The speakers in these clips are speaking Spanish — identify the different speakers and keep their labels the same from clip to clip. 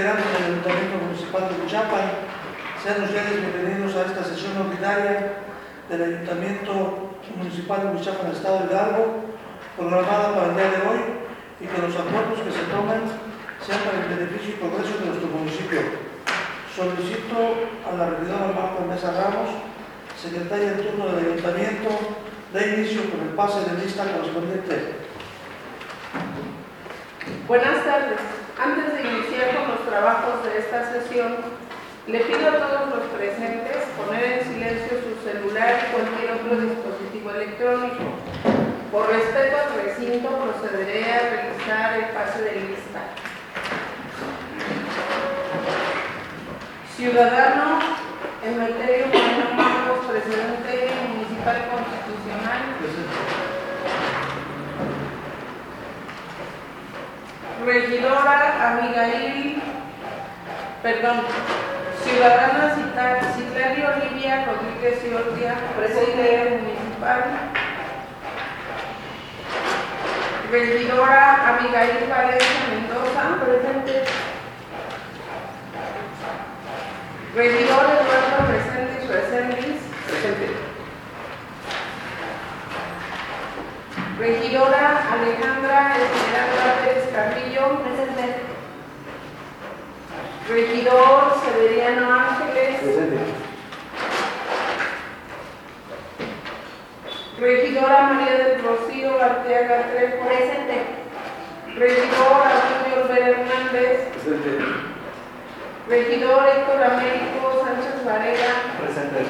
Speaker 1: integrantes del Ayuntamiento Municipal de Uruchapán, sean ustedes bienvenidos a esta sesión ordinaria del Ayuntamiento Municipal de Uruchapán, Estado de Hidalgo, programada para el día de hoy, y que los acuerdos que se tomen sean para el beneficio y progreso de nuestro municipio. Solicito a la regidora Marta Mesa Ramos, secretaria de turno del Ayuntamiento, de inicio con el pase de lista correspondiente.
Speaker 2: Buenas tardes. Antes de iniciar con los trabajos de esta sesión, le pido a todos los presentes poner en silencio su celular y cualquier otro dispositivo electrónico. Por respeto al recinto, procederé a realizar el pase de lista. Ciudadano Emeterio Moreno Marcos, presidente municipal constitucional. Regidora Ciudadana Citlali Olivia Rodríguez Ciordia, presidente municipal. Regidora Abigail Valencia Mendoza, presente. Regidor Eduardo Reséndiz presente. Regidora Alejandra Esmeralda Pérez Carrillo, presente. Regidor Severiano Ángeles, presente. Regidora María del Rocío Arteaga Trejo, presente. Regidor Antonio Olvera Hernández, presente. Regidor Héctor Américo Sánchez Varela, presente.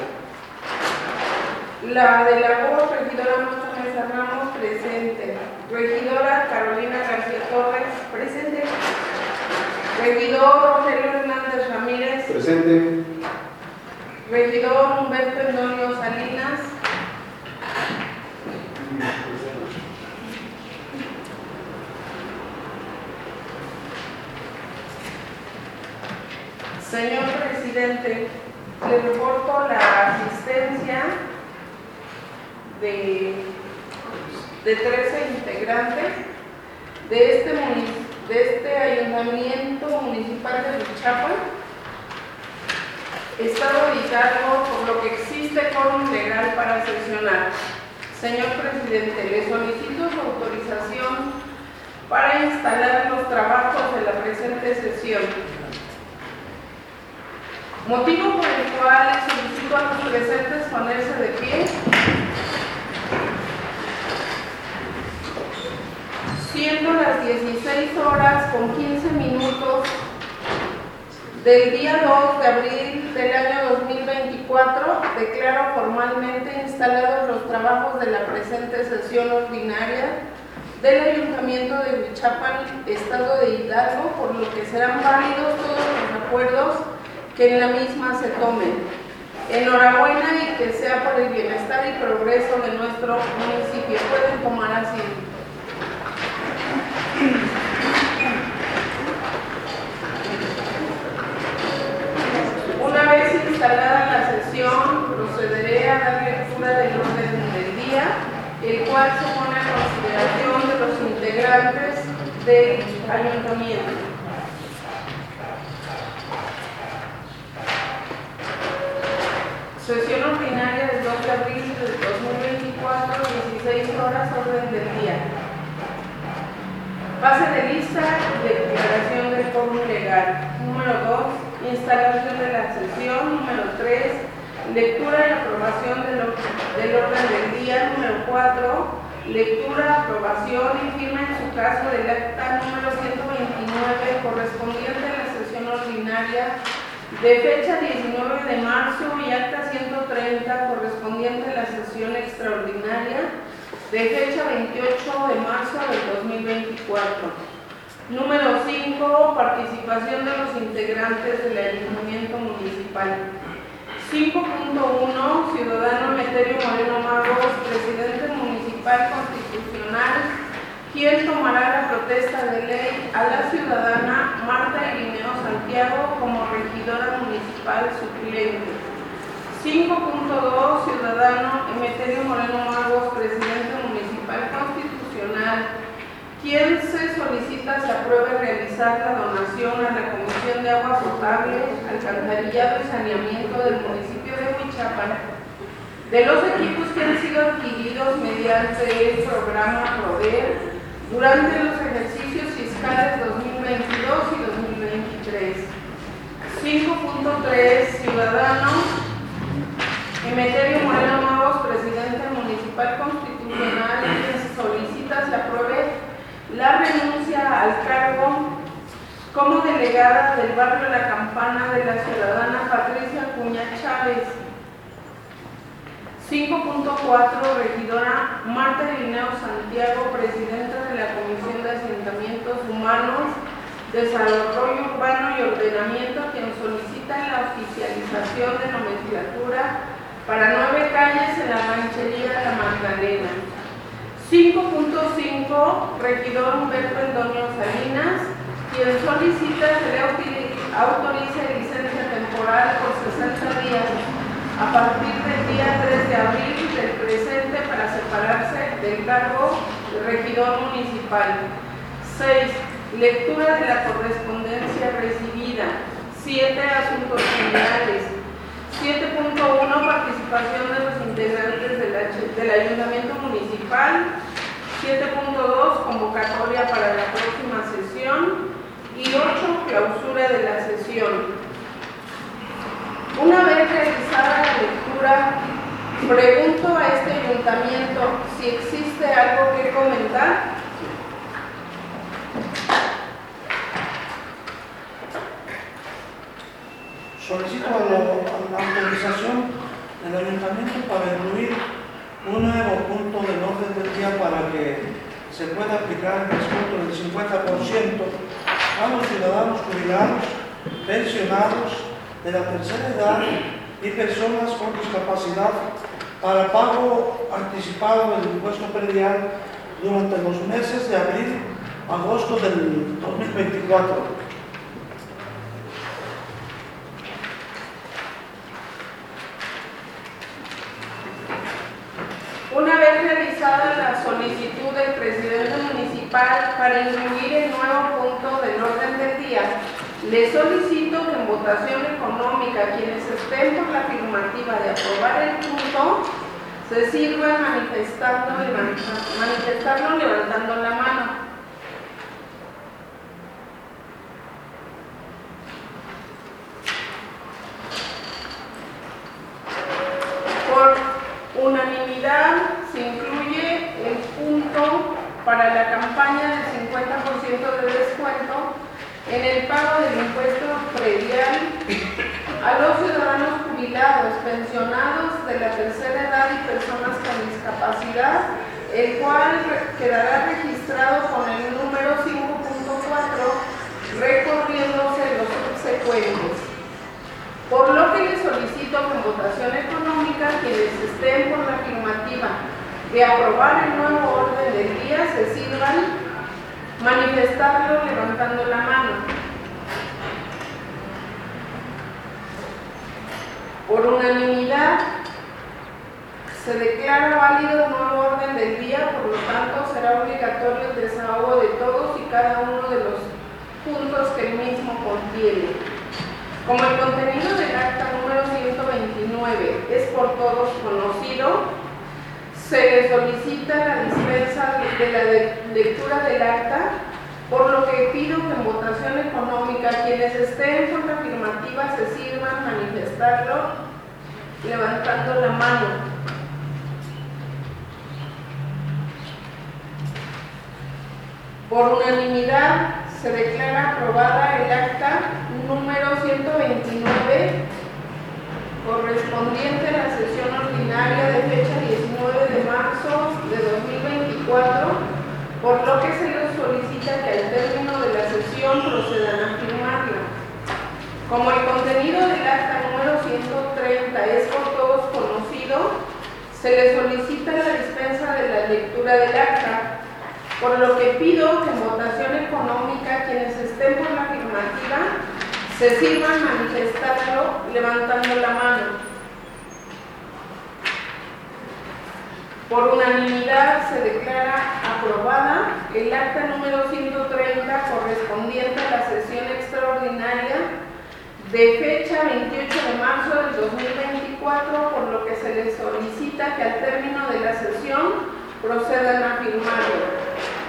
Speaker 2: La de la voz, regidora Marta Mesa Ramos, presente. Regidora Carolina García Torres, presente. Regidor Rogelio Hernández Ramírez, presente. Regidor Humberto Endonio Salinas, señor presidente, le reporto la asistencia de 13 integrantes de este Ayuntamiento Municipal de Uruchapán, Estado de Hidalgo, por lo que existe quórum legal para sesionar. Señor presidente, le solicito su autorización para instalar los trabajos de la presente sesión. Motivo por el cual solicito a los presentes ponerse de pie. Siendo las 16:15 del día 2 de abril del año 2024, declaro formalmente instalados los trabajos de la presente sesión ordinaria del Ayuntamiento de Uruchapán, Estado de Hidalgo, por lo que serán válidos todos los acuerdos que en la misma se tomen. Enhorabuena y que sea por el bienestar y progreso de nuestro municipio. Pueden tomar asiento. Una vez instalada la sesión, procederé a dar lectura del orden del día, el cual se pone a consideración de los integrantes del ayuntamiento. Sesión ordinaria del 2 de abril del 2024, 16 horas, orden del día. Pase de lista y declaración del quórum legal. Número 2, instalación de la sesión. Número 3, lectura y aprobación del orden del día. Número 4, lectura, aprobación y firma en su caso del acta número 129 correspondiente a la sesión ordinaria de fecha 19 de marzo y acta 130 correspondiente a la sesión extraordinaria de fecha 28 de marzo del 2024. Número 5, participación de los integrantes del Ayuntamiento Municipal. 5.1, ciudadano Emeterio Moreno Magos, presidente municipal constitucional, quien tomará la protesta de ley a la ciudadana Marta Irineo Santiago como regidora municipal suplente. 5.2, ciudadano Emeterio Moreno Magos, presidente municipal constitucional, quien se solicita se apruebe realizar la donación a la Comisión de agua potable, alcantarillado y saneamiento del municipio de Huichapan, de los equipos que han sido adquiridos mediante el programa PRODER durante los ejercicios fiscales 2022 y 2023. 5.3. Ciudadano Emeterio Moreno Nuevos, presidente municipal constitucional, quien solicita se apruebe la renuncia al cargo como delegada del barrio La Campana de la ciudadana Patricia Acuña Chávez. 5.4. Regidora Marta Irineo Santiago, presidenta de la Comisión de Asentamientos Humanos, Desarrollo Urbano y Ordenamiento, quien solicita la oficialización de nomenclatura para 9 calles en la ranchería La Magdalena. 5.5. Regidor Humberto Endonio Salinas, quien solicita se le autorice licencia temporal por 60 días a partir del día 3 de abril del presente para separarse del cargo de regidor municipal. 6. Lectura de la correspondencia recibida. 7. Asuntos generales. 7.1. Participación de los integrantes del Ayuntamiento Municipal. 7.2. Convocatoria para la próxima sesión. Y 8. Clausura de la sesión. Una vez realizada la lectura, pregunto a este ayuntamiento si existe algo que comentar.
Speaker 1: Solicito la autorización del ayuntamiento para incluir un nuevo punto del orden del día para que se pueda aplicar el descuento del 50% a los ciudadanos jubilados, pensionados, de la tercera edad y personas con discapacidad para pago anticipado del impuesto predial durante los meses de abril a agosto del 2024.
Speaker 2: Una vez realizada la solicitud del presidente municipal para incluir el nuevo punto del orden del día, le solicito que en votación económica quienes estén por la afirmativa de aprobar el punto se sirvan manifestarlo levantando la mano. Por unanimidad se incluye el punto para la campaña del 50% de descuento en el pago del impuesto predial a los ciudadanos jubilados, pensionados de la tercera edad y personas con discapacidad, el cual quedará registrado con el número 5.4, recorriéndose los subsecuentes. Por lo que les solicito que en votación económica quienes estén por la afirmativa de aprobar el nuevo orden del día se sirvan manifestarlo levantando la mano. Por unanimidad se declara válido el nuevo orden del día, por lo tanto será obligatorio el desahogo de todos y cada uno de los puntos que el mismo contiene. Como el contenido del acta número 129 es por todos conocido, se le solicita la dispensa de la lectura del acta, por lo que pido que en votación económica quienes estén por la afirmativa se sirvan manifestarlo levantando la mano. Por unanimidad se declara aprobada el acta número 129 correspondiente a la sesión ordinaria de fecha 19 de marzo de 2024, por lo que se les solicita que al término de la sesión procedan a firmarla. Como el contenido del acta número 130 es por todos conocido, se les solicita la dispensa de la lectura del acta, por lo que pido que en votación económica quienes estén por la afirmativa se sirvan manifestarlo levantando la mano. Por unanimidad se declara aprobada el acta número 130 correspondiente a la sesión extraordinaria de fecha 28 de marzo del 2024, por lo que se les solicita que al término de la sesión procedan a firmarlo.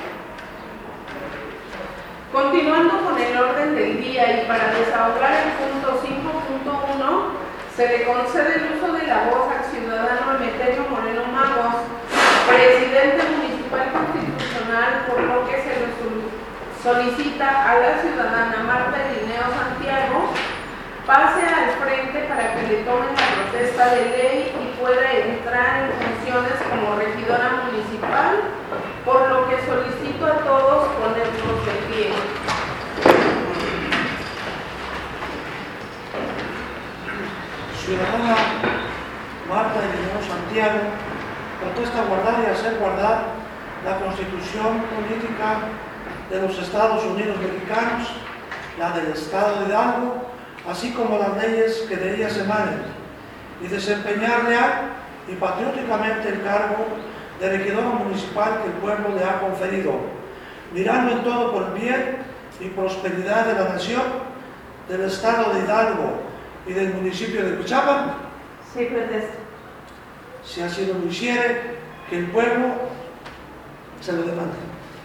Speaker 2: Continuando con el orden del día y para desahogar el punto 5.1, se le concede el uso de la voz al ciudadano Emeterio Moreno Magos, presidente municipal constitucional, por lo que se le solicita a la ciudadana Marta Irineo Santiago pase al frente para que le tomen la protesta de ley y pueda entrar en funciones como regidora municipal, por lo que solicito a todos ponernos de pie.
Speaker 1: Ciudadana Marta Irineo Santiago protesta guardar y hacer guardar la Constitución política de los Estados Unidos mexicanos, la del Estado de Hidalgo, así como las leyes que de ellas emanen, y desempeñar leal y patrióticamente el cargo de regidora municipal que el pueblo le ha conferido, mirando en todo por el bien y prosperidad de la nación, del Estado de Hidalgo y del municipio de Huichapan.
Speaker 2: Sí, protesto.
Speaker 1: Si así lo hiciere, que el pueblo se lo demande.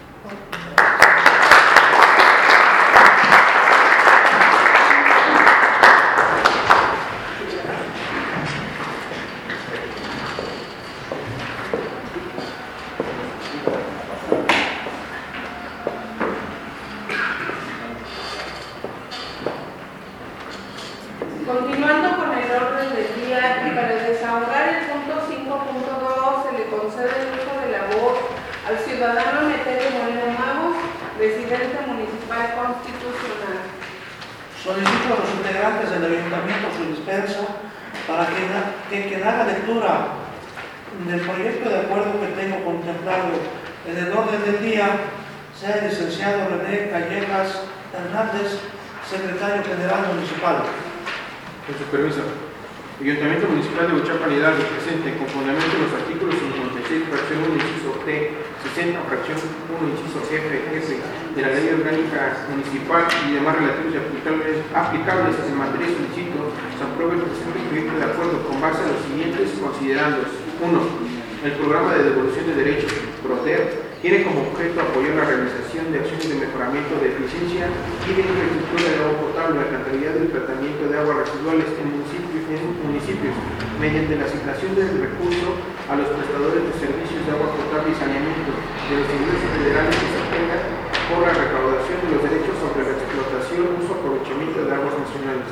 Speaker 2: Continuando con el orden del día y para desahogar el punto 5.2, se le concede el uso de la voz al ciudadano Emeterio Moreno Magos, presidente municipal constitucional.
Speaker 1: Solicito a los integrantes del ayuntamiento su dispensa para que quien haga lectura del proyecto de acuerdo que tengo contemplado en el orden del día sea el licenciado René Callejas Hernández, secretario general municipal.
Speaker 3: Con su permiso. Ayuntamiento Municipal de Huichapan Hidalgo presente con fundamento en los artículos 56, fracción 1, inciso T, 60, fracción 1, inciso F, de la Ley Orgánica Municipal y demás relativos y aplicables en materia solicito se apruebe el presente proyecto de acuerdo con base a los siguientes considerandos. 1. El programa de devolución de derechos, PRODER, tiene como objeto apoyar la realización de acciones de mejoramiento de eficiencia y de infraestructura de agua potable, alcantarillado y tratamiento de aguas residuales en municipios mediante la asignación del recurso a los prestadores de servicios de agua potable y saneamiento de los ingresos federales que se obtengan por la recaudación de los derechos sobre la explotación, uso, aprovechamiento de aguas nacionales.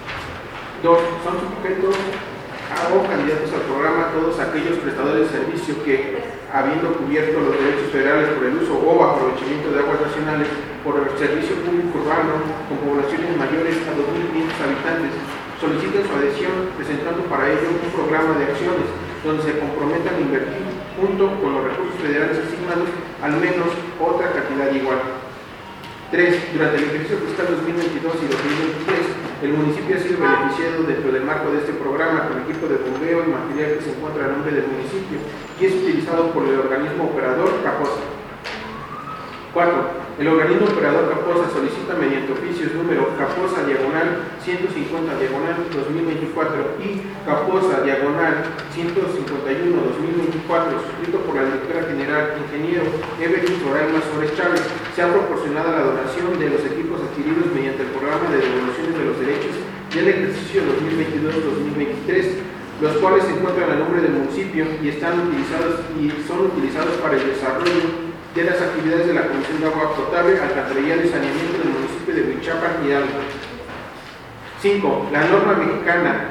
Speaker 3: 2. Son sujetos o candidatos al programa todos aquellos prestadores de servicio que, habiendo cubierto los derechos federales por el uso o aprovechamiento de aguas nacionales por el servicio público urbano con poblaciones mayores a 2.500 habitantes, soliciten su adhesión presentando para ello un programa de acciones donde se comprometan a invertir junto con los recursos federales asignados al menos otra cantidad igual. 3. Durante el ejercicio fiscal 2022 y 2023, el municipio ha sido beneficiado dentro del marco de este programa con equipo de bombeo y material que se encuentra a nombre del municipio y es utilizado por el organismo operador CAPOSA. 4. El organismo operador CAPOSA solicita mediante oficios número CAPOSA diagonal 150 2024 y CAPOSA diagonal 151 2024, suscrito por la directora general ingeniero Evelyn Zoraima Suárez Chávez, se ha proporcionado la donación de los equipos adquiridos mediante el programa de devoluciones de los derechos del ejercicio 2022-2023, los cuales se encuentran a nombre del municipio y son utilizados para el desarrollo de las actividades de la Comisión de Agua Potable, Alcantarillado y Saneamiento del municipio de Huichapan Hidalgo. 5. La norma mexicana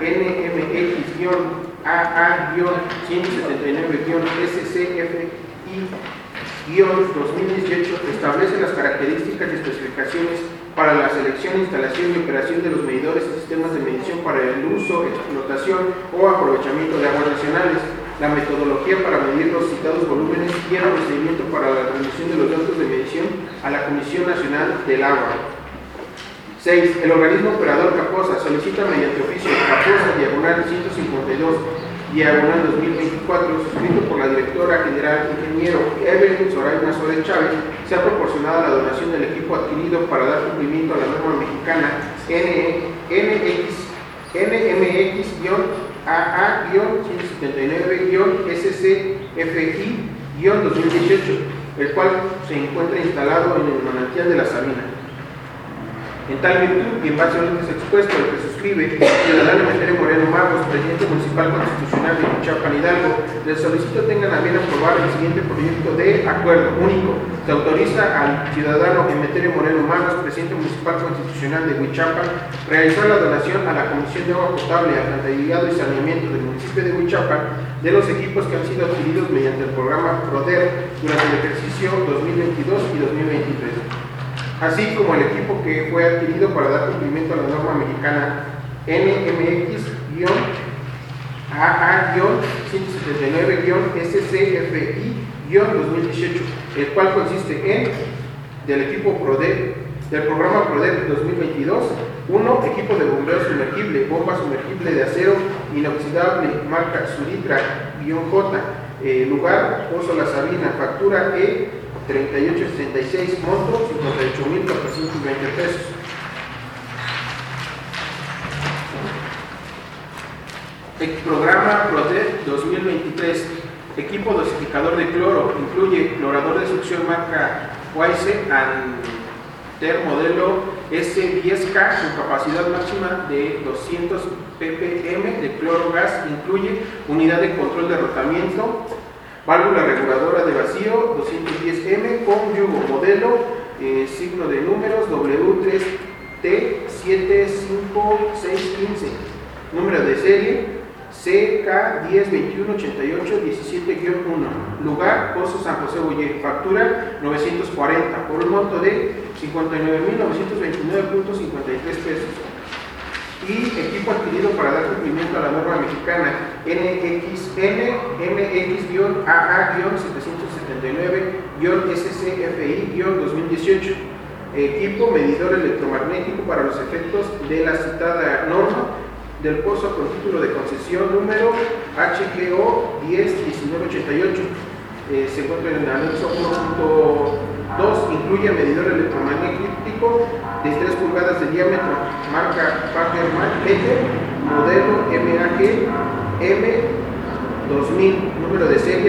Speaker 3: NMX-AA-179-SCFI-2018 establece las características y especificaciones para la selección, instalación y operación de los medidores y sistemas de medición para el uso, explotación o aprovechamiento de aguas nacionales, la metodología para medir los citados volúmenes y el procedimiento para la transmisión de los datos de medición a la Comisión Nacional del Agua. 6. El organismo operador CAPOSA solicita mediante oficio CAPOSA diagonal 152 diagonal 2024, suscrito por la directora general ingeniero Evelyn Zoraima Suárez Chávez, se ha proporcionado la donación del equipo adquirido para dar cumplimiento a la norma mexicana NMX NMX-AA-179-SCFI-2018, el cual se encuentra instalado en el manantial de la Sabina. En tal virtud y en base a lo que se expuesto, el que suscribe, ciudadano Emeterio Moreno Magos, presidente municipal constitucional de Huichapan, Hidalgo, les solicito tengan a bien aprobar el siguiente proyecto de acuerdo único. Se autoriza al ciudadano Emeterio Moreno Magos, presidente municipal constitucional de Huichapan, realizar la donación a la Comisión de Agua Potable, Alcantarillado y Saneamiento del municipio de Huichapan de los equipos que han sido adquiridos mediante el programa PRODER durante el ejercicio 2022 y 2023. Así como el equipo que fue adquirido para dar cumplimiento a la norma mexicana NMX-AA-179-SCFI-2018, el cual consiste en del equipo PRODER, del programa PRODER 2022, 1. Equipo de bombeo sumergible, bomba sumergible de acero inoxidable, marca Suritra-J, lugar Pozo La Sabina, factura E 3866, monto 58,420 pesos. El programa PRODER 2023, equipo dosificador de cloro, incluye clorador de succión marca Weisse Anter modelo S10K con capacidad máxima de 200 ppm de cloro gas, incluye unidad de control de rotamiento, válvula reguladora de vacío 210M con yugo, modelo signo de números W3T75615, número de serie CK10218817-1, lugar Pozo San José Boyer, factura 940 por un monto de 59,929.53 pesos. Y equipo adquirido para dar cumplimiento a la norma mexicana NMX-AA-779-SCFI-2018, equipo medidor electromagnético para los efectos de la citada norma del pozo con título de concesión número HGO 101988. Se encuentra en el anexo 1.2, incluye medidor electromagnético de 3 pulgadas de diámetro, marca Parker-Meter, modelo MAG M2000, número de serie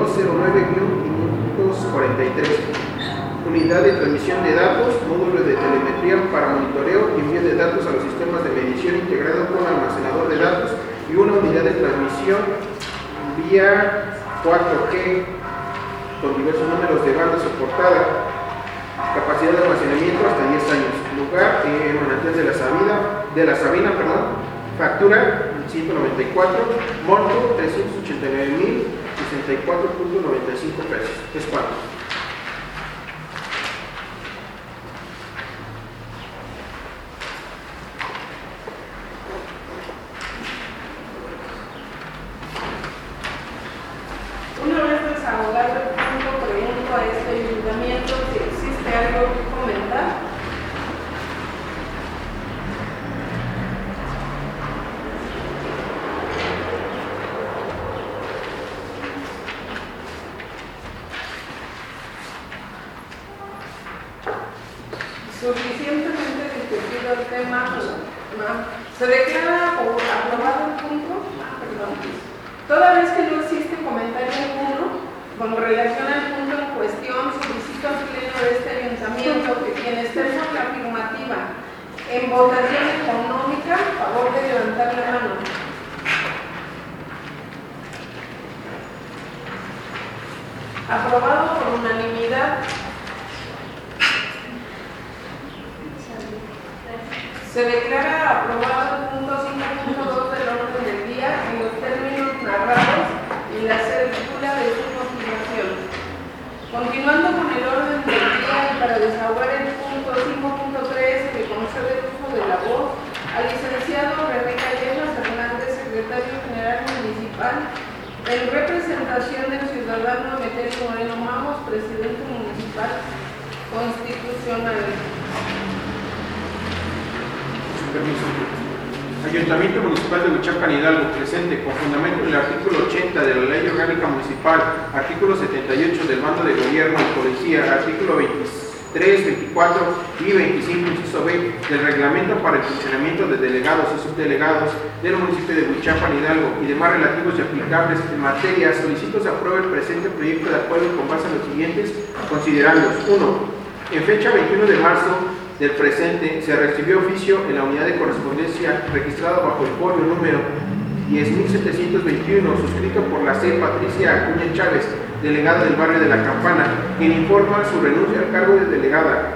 Speaker 3: 2209-543, unidad de transmisión de datos, módulo de telemetría para monitoreo y envío de datos a los sistemas de medición integrado con almacenador de datos y una unidad de transmisión vía 4G con diversos números de banda soportada, capacidad de almacenamiento hasta 10 años, lugar manantial de la Sabina, factura 194, monto 389,064.95 pesos. Es cuánto.
Speaker 2: Una vez desahogado el punto, pregunto a este ayuntamiento si existe algo que comentar. Suficientemente discutido el tema, se declara aprobado el punto. Toda vez que no existe comentario alguno con relación al punto en cuestión, solicito al pleno de este ayuntamiento que quien esté por la afirmativa en votación económica, a favor de levantar la mano. Aprobado por unanimidad. Se declara aprobado el punto 5.2 del orden del día en los términos narrados en la cédula de su motivación. Continuando con el orden del día y para desahogar el punto 5.3 que concede el uso de la voz al licenciado René Callejas Hernández, secretario general municipal, en representación del ciudadano Emeterio Moreno Magos, presidente municipal constitucional.
Speaker 3: Permiso. Ayuntamiento Municipal de Huichapan, Hidalgo, presente, con fundamento en el artículo 80 de la Ley Orgánica Municipal, artículo 78 del Mando de Gobierno y Policía, artículo 26 3, 24 y 25, inciso B, del Reglamento para el funcionamiento de delegados y subdelegados del municipio de Huichapan, Hidalgo y demás relativos y aplicables en materia, solicito se apruebe el presente proyecto de acuerdo con base en los siguientes considerandos. 1. En fecha 21 de marzo del presente se recibió oficio en la unidad de correspondencia registrada bajo el folio número 10.721, suscrito por la C. Patricia Acuña Chávez, delegada del barrio de La Campana, quien informa su renuncia al cargo de delegada.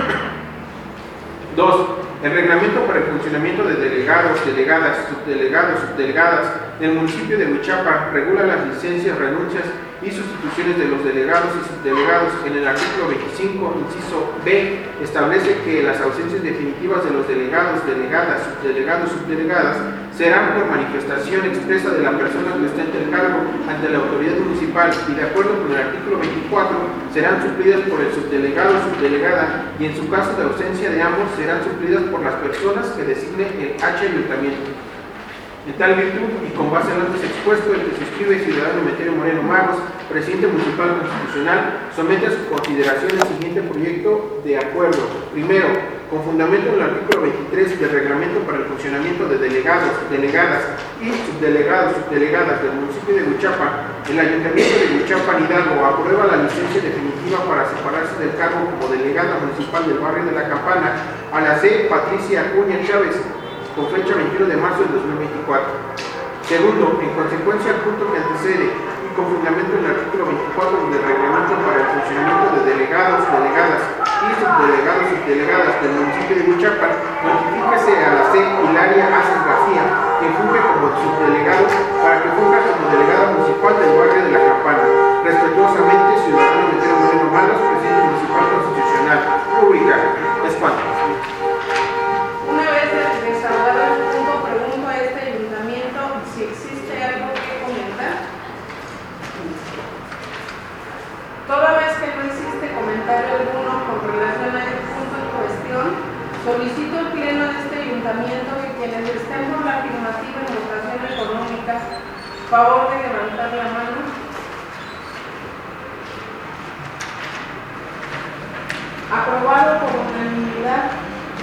Speaker 3: 2. El reglamento para el funcionamiento de delegados, delegadas, subdelegadas del municipio de Huichapan regula las licencias, renuncias y sustituciones de los delegados y subdelegados. En el artículo 25, inciso B, establece que las ausencias definitivas de los delegados, delegadas, subdelegados, subdelegadas serán por manifestación expresa de la persona que ostenta el cargo ante la autoridad municipal y, de acuerdo con el artículo 24, serán suplidas por el subdelegado o subdelegada y, en su caso de ausencia de ambos, serán suplidas por las personas que designe el ayuntamiento. En tal virtud, y con base en lo antes expuesto, el que suscribe ciudadano Emeterio Moreno Magos, presidente municipal constitucional, somete a su consideración el siguiente proyecto de acuerdo. Primero, con fundamento en el artículo 23 del Reglamento para el funcionamiento de delegados, delegadas y subdelegados, subdelegadas del municipio de Huichapan, el Ayuntamiento de Huichapan, Hidalgo, aprueba la licencia definitiva para separarse del cargo como delegada municipal del barrio de La Campana a la C. Patricia Acuña Chávez, con fecha 21 de marzo del 2024. Segundo, en consecuencia al punto que antecede y con fundamento en el artículo 24 del Reglamento para el funcionamiento de delegados, delegadas y subdelegados, subdelegadas del municipio de Huichapan, notifíquese a la C. Hilaria Aces García, que funge como subdelegado, para que funja como delegada municipal del barrio de La Campana. Respetuosamente, ciudadano Emeterio Moreno Magos, presidente municipal constitucional. Pública. Espanto.
Speaker 2: Una vez desahogado el punto, pregunto a este ayuntamiento si existe algo que comentar. Toda vez que no existe comentario alguno con relación a este punto en cuestión, solicito al pleno de este ayuntamiento que quienes estén por la afirmativa en votación económica, favor de levantar la mano. Aprobado por unanimidad.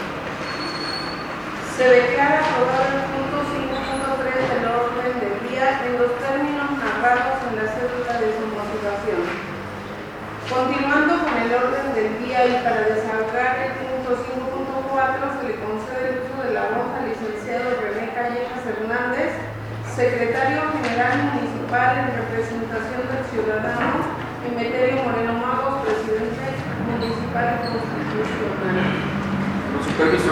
Speaker 2: Se declara aprobado el punto 5.3 del orden del día en los términos narrados en la cédula de su motivación. Continuando con el orden del día y para desahogar el punto 5.4, se le concede el uso de la voz al licenciado René Callejas Hernández, secretario general municipal en representación del ciudadano Emeterio Moreno Magos, presidente municipal constitucional.
Speaker 3: Con su permiso.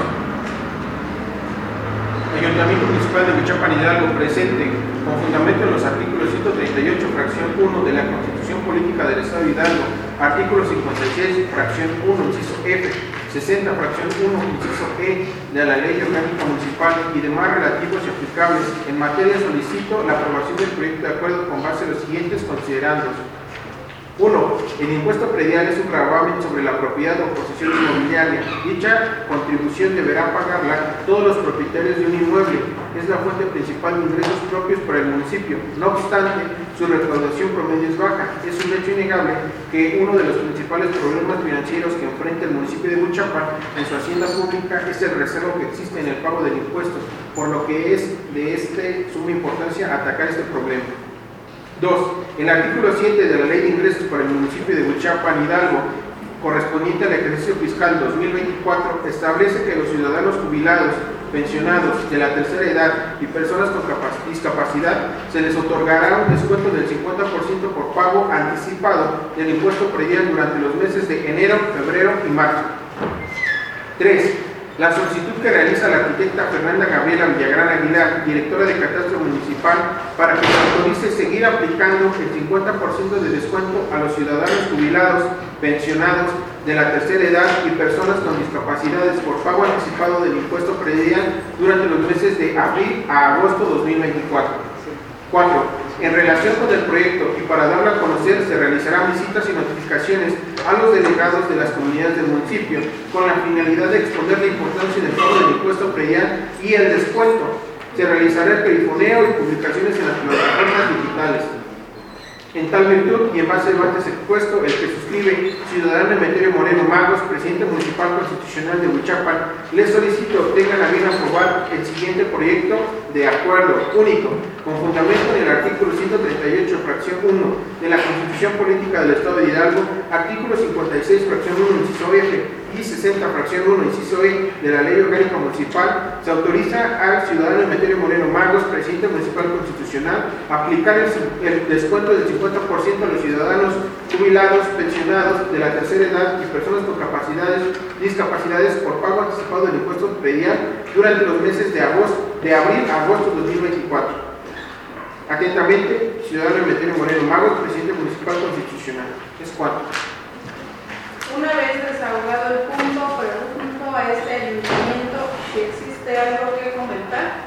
Speaker 3: Ayuntamiento Municipal de Huichapan, Hidalgo, presente, con fundamento en los artículos 138, fracción 1 de la Constitución Política del Estado de Hidalgo, artículo 56, fracción 1, inciso F, 60, fracción 1, inciso E, de la Ley Orgánica Municipal y demás relativos y aplicables en materia, solicito la aprobación del proyecto de acuerdo con base en los siguientes considerandos. 1. El impuesto predial es un gravamen sobre la propiedad o posesión inmobiliaria. Dicha contribución deberán pagarla todos los propietarios de un inmueble. Es la fuente principal de ingresos propios para el municipio. No obstante, su recaudación promedio es baja. Es un hecho innegable que uno de los principales problemas financieros que enfrenta el municipio de Huichapan en su hacienda pública es el rezago que existe en el pago del impuesto, por lo que es de suma importancia atacar este problema. 2. El artículo 7 de la Ley de Ingresos para el municipio de Huichapan, Hidalgo, correspondiente al ejercicio fiscal 2024, establece que los ciudadanos jubilados, pensionados de la tercera edad y personas con discapacidad se les otorgará un descuento del 50% por pago anticipado del impuesto predial durante los meses de enero, febrero y marzo. 3. La solicitud que realiza la arquitecta Fernanda Gabriela Villagrán Aguilar, directora de Catastro Municipal, para que se autorice seguir aplicando el 50% de descuento a los ciudadanos jubilados, pensionados de la tercera edad y personas con discapacidades por pago anticipado del impuesto predial durante los meses de abril a agosto 2024. 4. En relación con el proyecto y para darlo a conocer, se realizarán visitas y notificaciones a los delegados de las comunidades del municipio con la finalidad de exponer la importancia del pago del impuesto predial y el descuento. Se realizará el perifoneo y publicaciones en las plataformas digitales. En tal virtud y en base al antes expuesto, el que suscribe, ciudadano Emeterio Moreno Magos, presidente municipal constitucional de Huichapan, le solicito obtengan a bien aprobar el siguiente proyecto de acuerdo único, con fundamento en el artículo 138, fracción 1 de la Constitución Política del Estado de Hidalgo, artículo 56, fracción 1, inciso F, y 60, fracción 1, inciso E de la Ley Orgánica Municipal. Se autoriza al ciudadano Emeterio Moreno Magos, presidente municipal constitucional, a aplicar el descuento del 50% a los ciudadanos jubilados, pensionados de la tercera edad y personas con discapacidades por pago anticipado del impuesto predial durante los meses de abril a agosto de 2024. Atentamente, ciudadano Emeterio Moreno Magos, presidente municipal constitucional. ¿Es cuánto?
Speaker 2: Una vez desahogado el punto, pregunto a este ayuntamiento si existe algo que comentar.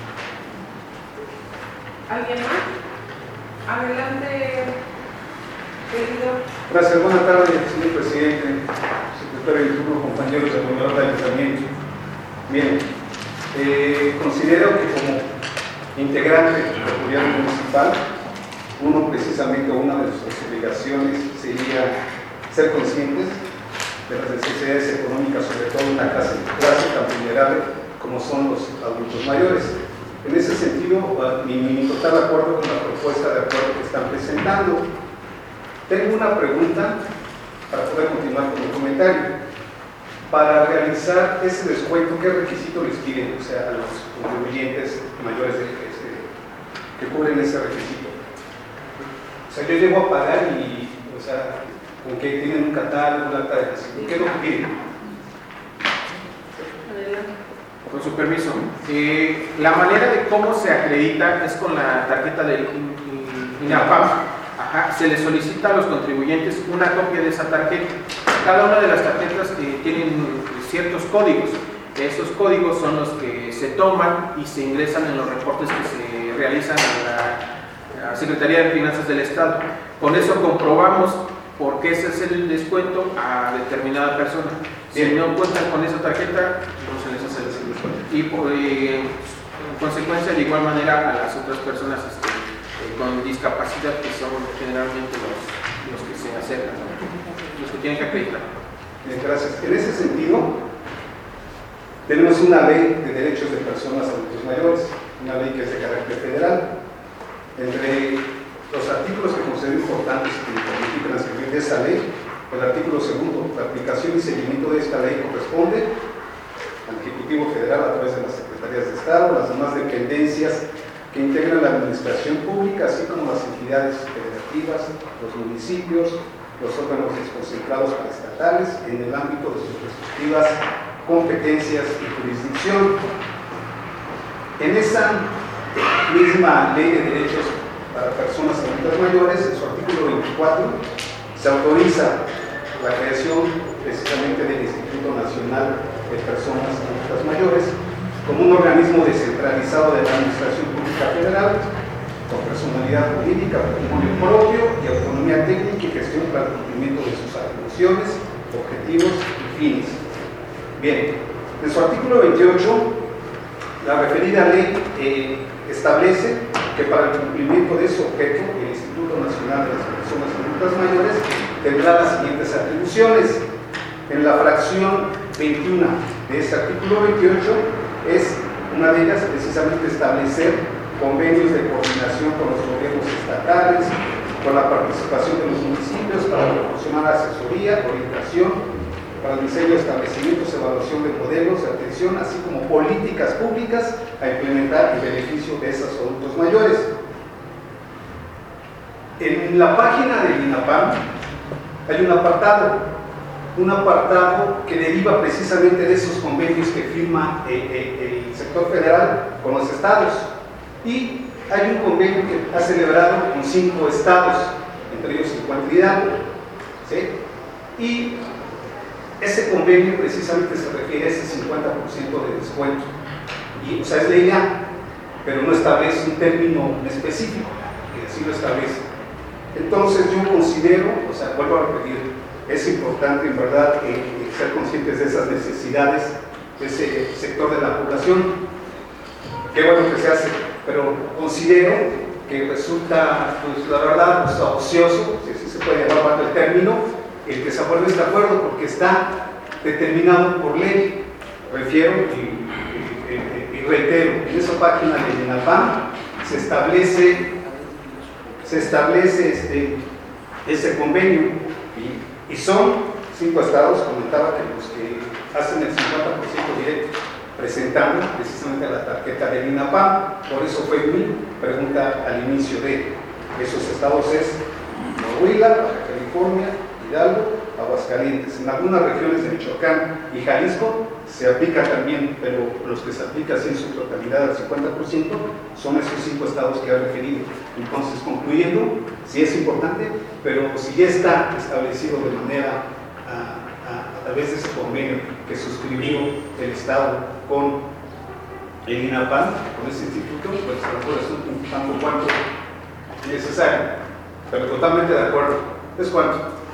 Speaker 2: ¿Alguien más? Adelante, querido.
Speaker 4: Gracias, buenas tardes, señor presidente, secretario de turno, compañeros del gobernador del ayuntamiento. Bien, considero que como integrante del gobierno municipal, una de nuestras obligaciones sería ser conscientes de las necesidades económicas, sobre todo en una clase tan vulnerable como son los adultos mayores. En ese sentido, mi total acuerdo con la propuesta de acuerdo que están presentando. Tengo una pregunta para poder continuar con el comentario. Para realizar ese descuento, ¿qué requisito les piden? O sea, a los contribuyentes mayores que cubren ese requisito. O sea, yo llego a pagar y, o sea, con que tienen un catálogo, un acta de nacimiento, ¿qué es lo que piden?
Speaker 3: Con su permiso. La manera de cómo se acredita es con la tarjeta del INAPAM. Se le solicita a los contribuyentes una copia de esa tarjeta. Cada una de las tarjetas tienen ciertos códigos. Esos códigos son los que se toman y se ingresan en los reportes que se realizan a la Secretaría de Finanzas del Estado. Con eso comprobamos por qué se hace el descuento a determinada persona. Si no cuentan con esa tarjeta, no se les hace el descuento. Y en consecuencia, de igual manera, a las otras personas con discapacidad, que son generalmente los que se acercan, los que tienen que acreditar.
Speaker 4: Bien, gracias. En ese sentido, tenemos una ley de derechos de personas adultos mayores, una ley que es de carácter federal. Entre los artículos que considero importantes y que permiten escribir de esa ley, el artículo 2, la aplicación y seguimiento de esta ley corresponde al Ejecutivo Federal a través de las Secretarías de Estado, las demás dependencias que integran la administración pública, así como las entidades federativas, los municipios, los órganos desconcentrados paraestatales, en el ámbito de sus respectivas competencias y jurisdicción. En esa misma Ley de Derechos para Personas Adultas Mayores, en su artículo 24, se autoriza la creación precisamente del Instituto Nacional de Personas Adultas Mayores como un organismo descentralizado de la Administración Pública Federal, con personalidad jurídica, patrimonio propio y autonomía técnica y gestión para el cumplimiento de sus atribuciones, objetivos y fines. Bien, en su artículo 28, la referida ley establece que para el cumplimiento de su objeto, el Instituto Nacional de las Personas Adultas Mayores tendrá las siguientes atribuciones. En la fracción 21 de este artículo 28 es una de ellas precisamente establecer convenios de coordinación con los gobiernos estatales, con la participación de los municipios para proporcionar asesoría, orientación, para el diseño de establecimientos, evaluación de modelos de atención, así como políticas públicas a implementar en beneficio de esos adultos mayores. En la página del INAPAM hay un apartado que deriva precisamente de esos convenios que firma el sector federal con los estados. Y hay un convenio que ha celebrado con 5 estados, entre ellos se encuentra Hidalgo, ¿sí? Y ese convenio precisamente se refiere a ese 50% de descuento. Y, o sea, es legal, pero no establece un término específico, que así lo establece. Entonces yo considero, o sea, vuelvo a repetir, es importante en verdad ser conscientes de esas necesidades de ese sector de la población. Qué bueno que se hace, pero considero que resulta, pues la verdad, pues, ocioso, si así se puede llamar el término, el que se apruebe este acuerdo, porque está determinado por ley. Refiero y reitero, en esa página de INAPAM se establece ese convenio y son 5 estados, comentaba que los que hacen el 50% directo, presentando precisamente la tarjeta del INAPAM. Por eso fue mi pregunta al inicio de esos estados: es Coahuila, Baja California, Hidalgo, Aguascalientes. En algunas regiones de Michoacán y Jalisco se aplica también, pero los que se aplica así en su totalidad al 50% son esos 5 estados que he referido. Entonces, concluyendo, sí es importante, pero si ya está establecido de manera a través de ese convenio que suscribió el Estado con el INAPAM, con ese instituto, pues a lo mejor es un tanto cuanto necesario, pero totalmente de acuerdo. ¿Es cuánto?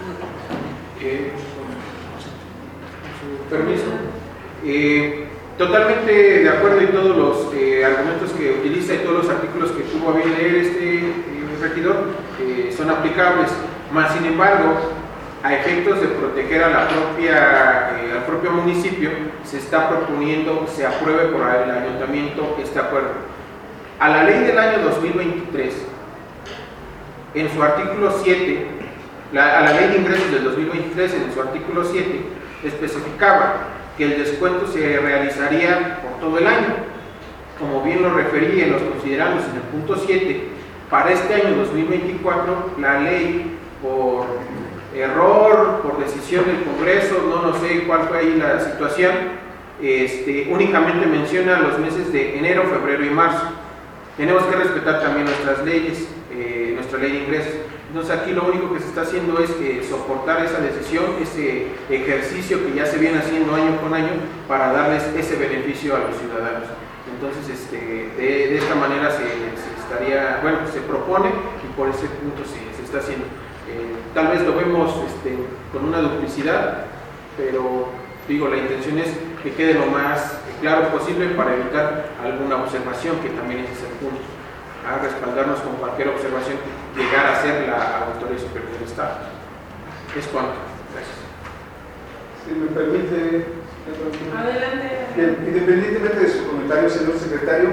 Speaker 3: Su permiso. Totalmente de acuerdo en todos los argumentos que utiliza y todos los artículos que tuvo a bien leer este regidor son aplicables, más sin embargo, a efectos de proteger a al propio municipio, se está proponiendo se apruebe por el ayuntamiento este acuerdo. A la ley del año 2023, en su artículo 7, a la ley de ingresos del 2023, en su artículo 7, especificaba que el descuento se realizaría por todo el año. Como bien lo referí en los considerandos en el punto 7, para este año 2024, la ley, por error, por decisión del Congreso, no sé cuál fue ahí la situación, únicamente menciona los meses de enero, febrero y marzo. Tenemos que respetar también nuestras leyes, nuestra ley de ingresos. Entonces aquí lo único que se está haciendo es soportar esa decisión, ese ejercicio que ya se viene haciendo año con año para darles ese beneficio a los ciudadanos. Entonces de esta manera se propone y por ese punto se está haciendo. Tal vez lo vemos con una duplicidad, pero digo, la intención es que quede lo más claro posible para evitar alguna observación, que también es ese punto, a respaldarnos con cualquier observación, llegar a ser la Auditoría Superior del Estado. Es cuanto. Gracias.
Speaker 4: Si me permite.
Speaker 2: Adelante.
Speaker 4: Bien, independientemente de su comentario, señor secretario,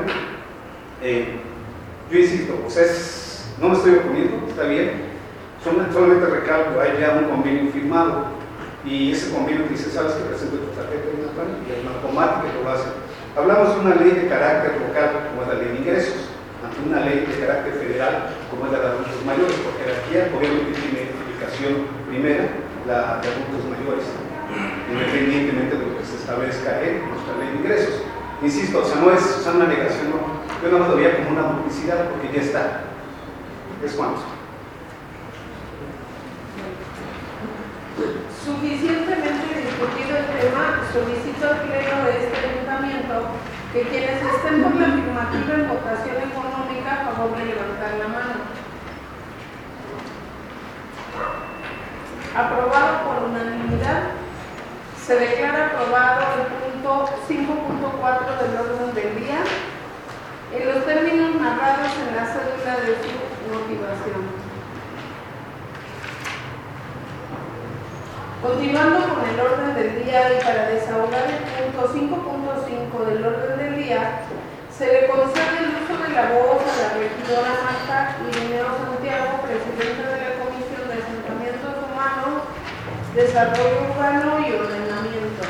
Speaker 4: yo insisto, no me estoy oponiendo, está bien. Solamente recalco, hay ya un convenio firmado y ese convenio dice: sabes que presento tu tarjeta de INAPAM, y es automático que lo hace. Hablamos de una ley de carácter local, como es la ley de ingresos, ante una ley de carácter federal, como es la de adultos mayores, porque jerarquía obviamente tiene identificación primera, la de adultos mayores, independientemente de lo que se establezca en nuestra ley de ingresos. Insisto, no es una negación, no. Yo no lo veía como una duplicidad, porque ya está. ¿Es cuánto?
Speaker 2: Suficientemente discutido el tema, solicito al pleno de este ayuntamiento que quienes estén por la afirmativa en votación económica, a favor de levantar la mano. Aprobado por unanimidad. Se declara aprobado el punto 5.4 del orden del día en los términos narrados en la cédula de su motivación. Continuando con el orden del día y para desahogar el punto 5.5 del orden del día, se le concede el uso de la voz a la regidora Marta Irineo Santiago, presidenta de la Comisión de Asentamientos Humanos, Desarrollo Urbano y Ordenamiento.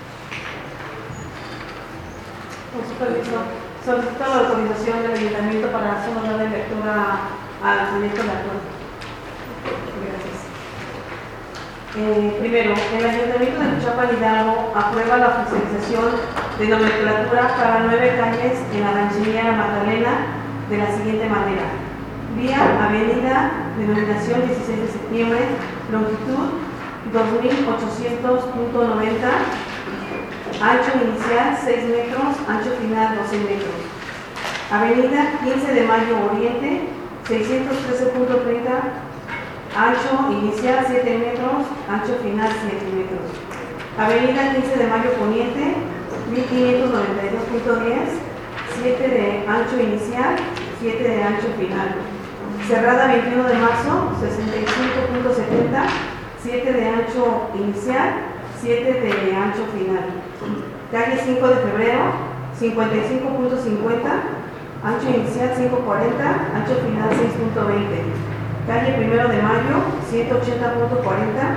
Speaker 5: Con su permiso, solicito la autorización del ayuntamiento para hacer una lectura al proyecto de acuerdo. Gracias. Primero, el Ayuntamiento de Huichapan Hidalgo aprueba la oficialización de nomenclatura para 9 calles en la ranchería Magdalena de la siguiente manera: vía Avenida, denominación 16 de septiembre, longitud 2800.90, ancho inicial 6 metros, ancho final 12 metros. Avenida 15 de Mayo Oriente, 613.30, ancho inicial 7 metros, ancho final 7 metros. Avenida 15 de Mayo Poniente, 1592.10, 7 de ancho inicial, 7 de ancho final. Cerrada 21 de marzo, 65.70, 7 de ancho inicial, 7 de ancho final. Calle 5 de febrero, 55.50, ancho inicial 5.40, ancho final 6.20. Calle 1 de mayo, 180.40,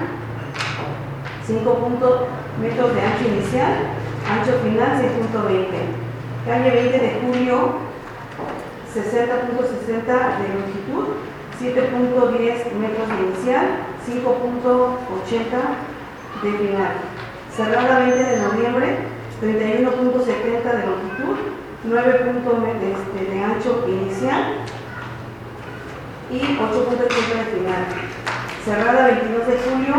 Speaker 5: 5 metros de ancho inicial, ancho final 6.20. Calle 20 de julio, 60.60 de longitud, 7.10 metros de inicial, 5.80 de final. Cerrada 20 de noviembre, 31.70 de longitud, 9 de ancho inicial y 8.80 de final. Cerrada 22 de julio,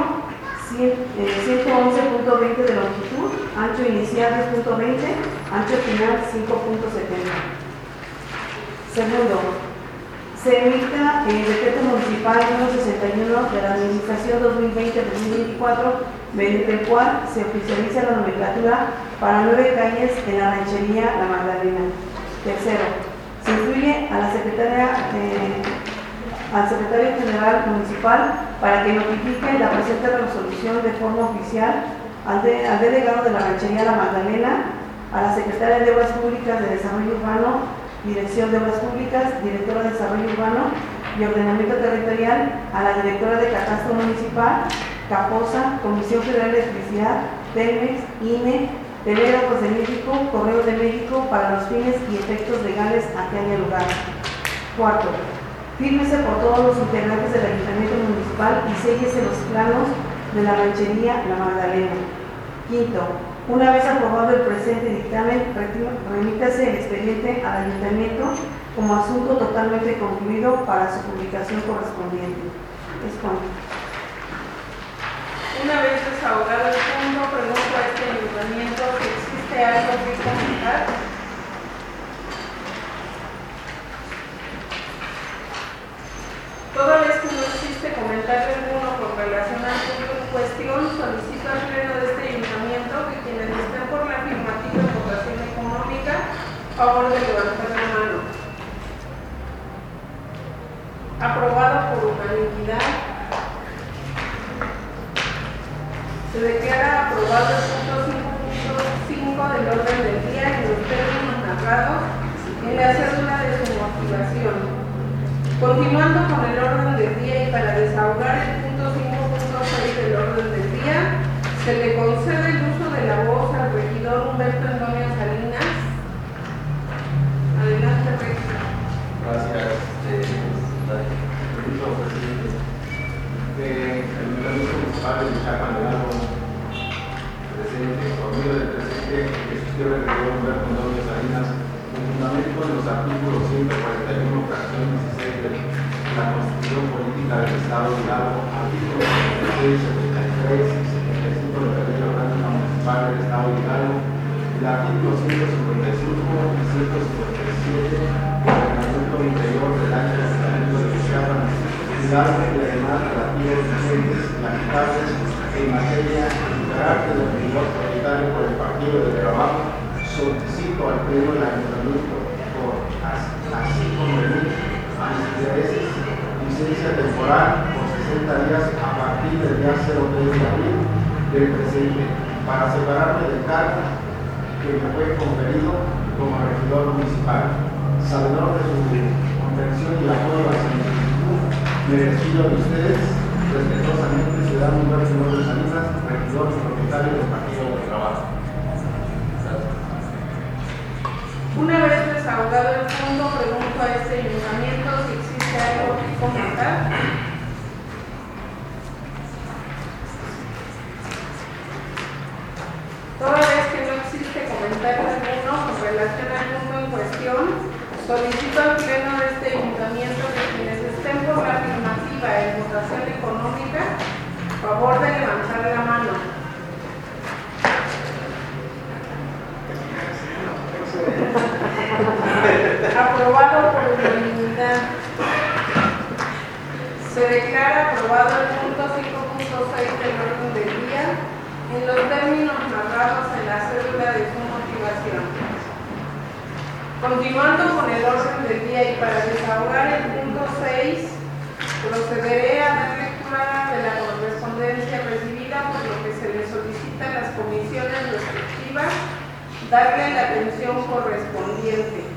Speaker 5: 111.20 de longitud, ancho inicial 10.20, ancho final 5.70. Segundo, se emita el decreto municipal número 61 de la Administración 2020-2024, mediante el cual se oficializa la nomenclatura para 9 calles en la ranchería La Magdalena. Tercero, se incluye al secretario general municipal para que notifique la presente resolución de forma oficial al delegado de la ranchería La Magdalena, a la secretaria de Obras Públicas de Desarrollo Urbano, Dirección de Obras Públicas, Directora de Desarrollo Urbano y Ordenamiento Territorial, a la Directora de Catastro Municipal, CAPOSA, Comisión Federal de Electricidad, TEMEX, INE, Telégrafos de México, Correos de México, para los fines y efectos legales a que haya lugar. Cuarto, fírmese por todos los integrantes del Ayuntamiento Municipal y séllese los planos de la ranchería La Magdalena. Quinto, una vez aprobado el presente dictamen, remítase el expediente al Ayuntamiento como asunto totalmente concluido para su publicación correspondiente. Es cuanto.
Speaker 2: Una vez desahogado el punto, pregunto a este ayuntamiento si existe algo que comentar. Toda vez que no existe comentario alguno con relación al punto en cuestión, solicito al pleno de este ayuntamiento que quienes estén por la afirmativa en votación económica, favor de levantar la mano. Aprobado por unanimidad. Se declara aprobado el punto 5.5 del orden del día en los términos narrados en la cédula de su motivación. Continuando con el orden del día y para desahogar el punto 5.6 del orden del día, se le concede el uso de la voz al regidor Humberto Antonio Salinas. Adelante, regidor.
Speaker 6: Gracias, permiso, presidente. El Ayuntamiento Municipal de Michoacán de Hidalgo, presente, por medio del presente, que sugiere el regidor Humberto Antonio Salinas, en fundamento en los artículos 141, fracción 16 de la Constitución Política del Estado de Hidalgo, artículos 76, 73 y 75 de la Ley Orgánica Municipal del Estado de Hidalgo, el artículo 155 y 157 del Reglamento Interior del Ayuntamiento de Michoacán, Hidalgo y además relativos vigentes y aplicables en materia de carácter del regidor propietario por el Partido del Trabajo. Solicito al pleno del ayuntamiento por así como de mí a mis intereses licencia temporal por 60 días a partir del día 03 de abril del presente para separarme del cargo que me fue conferido como regidor municipal. Sabedor de su comprensión y apoyo a su solicitud, me despido de ustedes respetuosamente, ciudadano Humberto Antonio Salinas, regidor y propietario del Partido del Trabajo.
Speaker 2: Una vez desahogado el punto, pregunto a este ayuntamiento si existe algo que comentar. Toda vez que no existe comentario alguno con relación al punto en cuestión, solicito al pleno de este ayuntamiento que quienes estén por la afirmativa en votación económica, favor de levantar la mano. Aprobado por unanimidad. Se declara aprobado el punto 5.6 del orden del día en los términos narrados en la cédula de su motivación. Continuando con el orden del día y para desahogar el punto 6, procederé a dar lectura de la correspondencia recibida, por lo que se le solicita a las comisiones respectivas darle la atención correspondiente.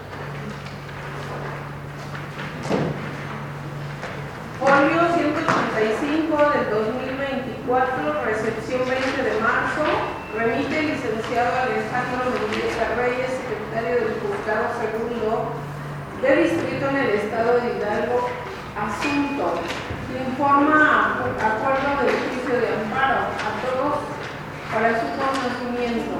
Speaker 2: Folio 185 del 2024, recepción 20 de marzo, remite el licenciado Alejandro Mendoza Reyes, secretario del Juzgado Segundo del Distrito en el Estado de Hidalgo, asunto. Informa acuerdo del juicio de amparo a todos para su conocimiento.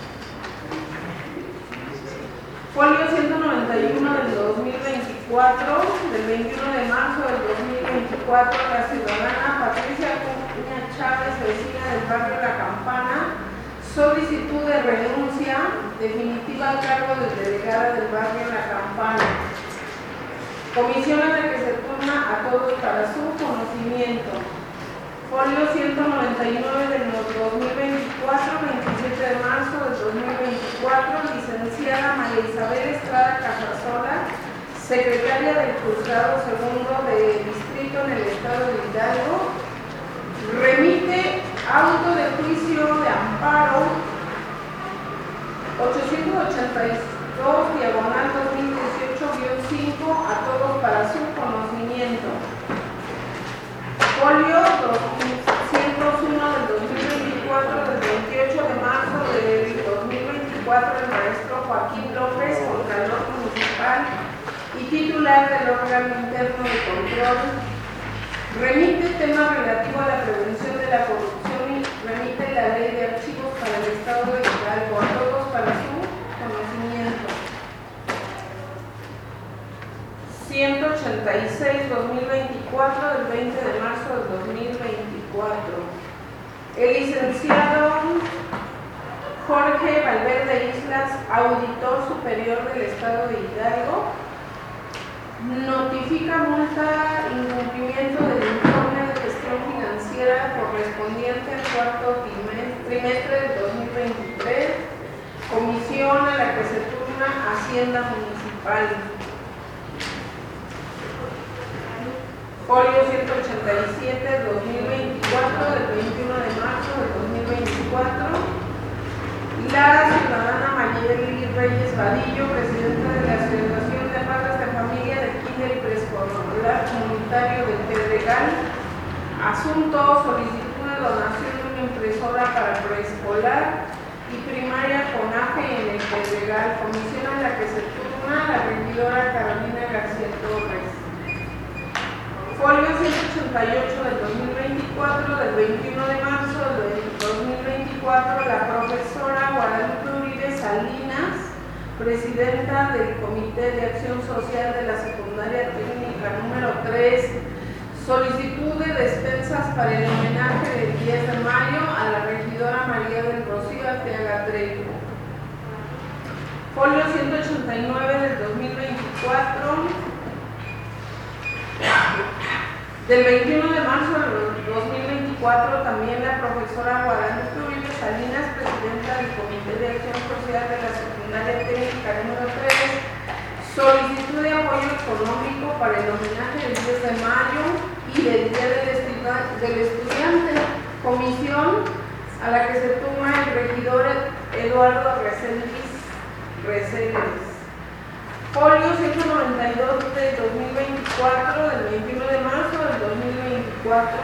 Speaker 2: Folio 191 del 2024, del 21 de marzo del 2024, la ciudadana Patricia Cuña Chávez, vecina del barrio La Campana, solicitud de renuncia definitiva al cargo de delegada del barrio La Campana. Comisión a la que se turna a todos para su conocimiento. Folio 199 del 2024, 27 de marzo del 2024, licenciada María Isabel Estrada Casasola, secretaria del Juzgado Segundo de Distrito en el Estado de Hidalgo, remite auto de juicio de amparo 882 diagonal 2018-5 a todos para su conocimiento. Folio 201 del 2024, del 28 de marzo del 2024, el maestro Joaquín López, Contralor Municipal y titular del órgano interno de control, remite tema relativo a la prevención de la corrupción y remite la ley de archivos para el Estado de Hidalgo a todos para su conocimiento. 186-2024 del 20 de marzo del 2024. El licenciado Jorge Valverde Islas, auditor superior del Estado de Hidalgo, notifica multa incumplimiento del informe de gestión financiera correspondiente al cuarto trimestre del 2023, comisión a la que se turna Hacienda Municipal. Folio 187 2024 del 21 de marzo del 2024. La ciudadana Mayeli Reyes Vadillo, presidenta de la Asociación de Padres de Familia de Kinder y Preescolar Comunitario del Pedregal. Asunto: solicitud de donación de una impresora para preescolar y primaria CONAFE en el Pedregal. Comisión en la que se turna la regidora Carolina García Torres. Folio 188 del 2024, del 21 de marzo del 2024, la profesora Guadalupe Uribe Salinas, presidenta del Comité de Acción Social de la Secundaria Técnica número 3, solicitud de despensas para el homenaje del 10 de mayo a la regidora María del Rocío Arteaga Trejo. Folio 189 del 2024, del 21 de marzo del 2024, también la profesora Guadalupe Uribe Salinas, presidenta del Comité de Acción Social de la Secundaria Técnica número 3, solicitud de apoyo económico para el homenaje del 10 de mayo y del Día del Estudiante. Comisión a la que se turna el regidor Eduardo Reséndiz Reséndiz. Folio 192 del 2024, del 21 de marzo del 2024.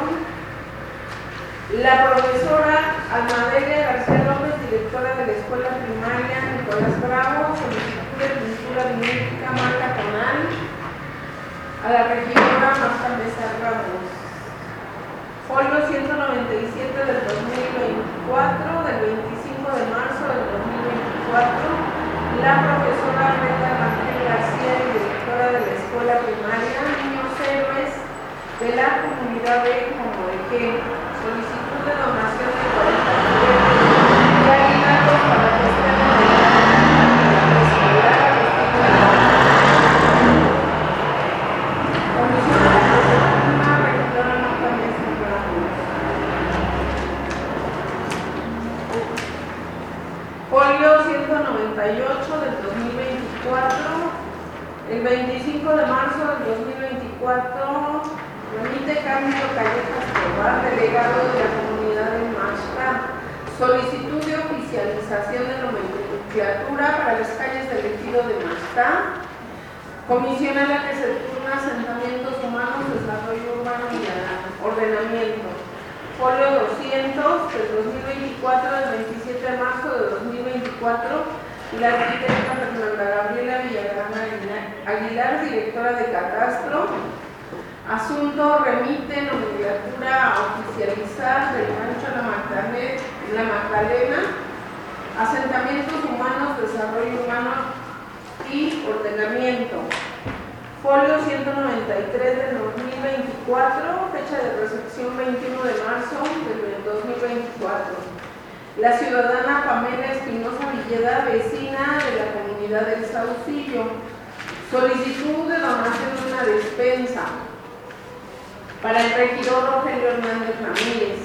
Speaker 2: La profesora Almadelia García López, directora de la Escuela Primaria Nicolás Bravo, solicitud de pintura vinílica marca Tonal a la regidora Marta Mesa Ramos. Folio 197 del 2024, del 25 de marzo del 2024. La profesora Rita Raquel García, directora de la Escuela Primaria Niños Héroes de la comunidad de Comoeque, solicitud de donación de 40 juguetes y aguinaldos para que estén en la preescolar. Comisión de la Presidenta, regidora Marta Mesa Ramos. Folio 198 del 2024, El 25 de marzo del 2024 remite Cándido Callejas Tobar, delegado de la comunidad de Maxta, solicitud de oficialización de nomenclatura para las calles del ejido de Maxta. Comisión a la que se turna asentamientos humanos, desarrollo urbano y ordenamiento. Folio 200 del 2024, del 27 de marzo de 2024. La arquitecta Fernanda Gabriela Villagrán Aguilar, directora de Catastro. Asunto: remite nomenclatura a oficializar del rancho La Magdalena, asentamientos humanos, desarrollo humano y ordenamiento. Folio 193 del 2024, fecha de recepción 21 de marzo del 2024. La ciudadana Pamela Espinosa Villeda, vecina de la comunidad del Saucillo, solicitud de donación de una despensa para el regidor Rogelio Hernández Ramírez.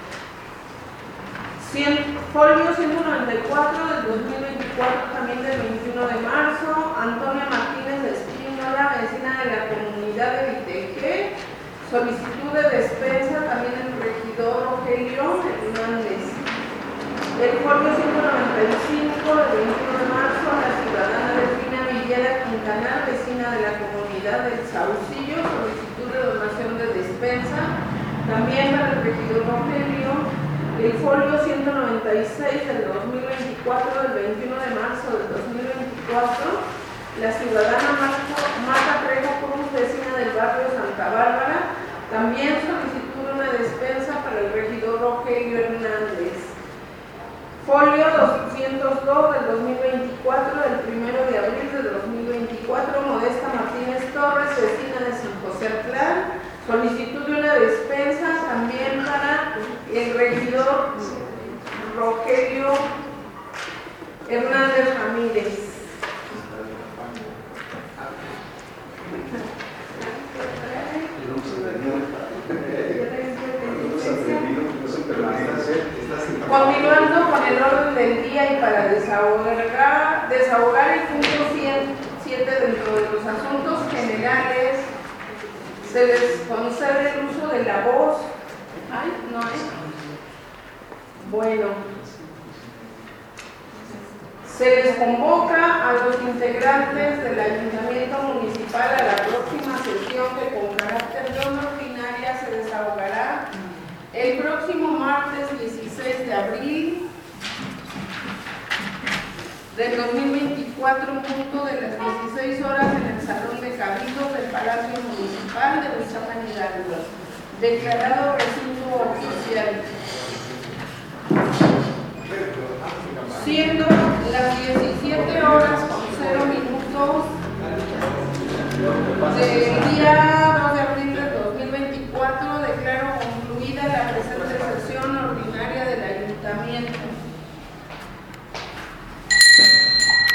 Speaker 2: Folio 194 del 2024, también del 21 de marzo, Antonia Martínez Espínola, vecina de la comunidad de Viteje, solicitud de despensa, también del regidor Rogelio Hernández. El folio 195 del 21 de marzo, la ciudadana Delfina Villeda Quintanar, vecina de la comunidad del Saucillo, solicitud de donación de despensa, también para el regidor Rogelio. El folio 196 del 2024, del 21 de marzo del 2024, la ciudadana Marta Trejo Cruz, vecina del barrio Santa Bárbara, también solicitud de una despensa para el regidor Rogelio Hernández. Folio 202 del 2024, del 1 de abril del 2024, Modesta Martínez Torres, vecina de San José Atlán, solicitud de una despensa también para el regidor Rogelio Hernández Ramírez. Continuando con el orden del día y para desahogar el punto 107 dentro de los asuntos generales, se les concede el uso de la voz. ¿Ay? ¿No hay? Bueno. Se les convoca a los integrantes del Ayuntamiento Municipal a la próxima sesión que con carácter no ordinaria se desahogará el próximo martes 16 de abril del 2024, en punto de las 16 horas en el Salón de Cabildos del Palacio Municipal de Huichapan Hidalgo, declarado recinto oficial. Siendo las 10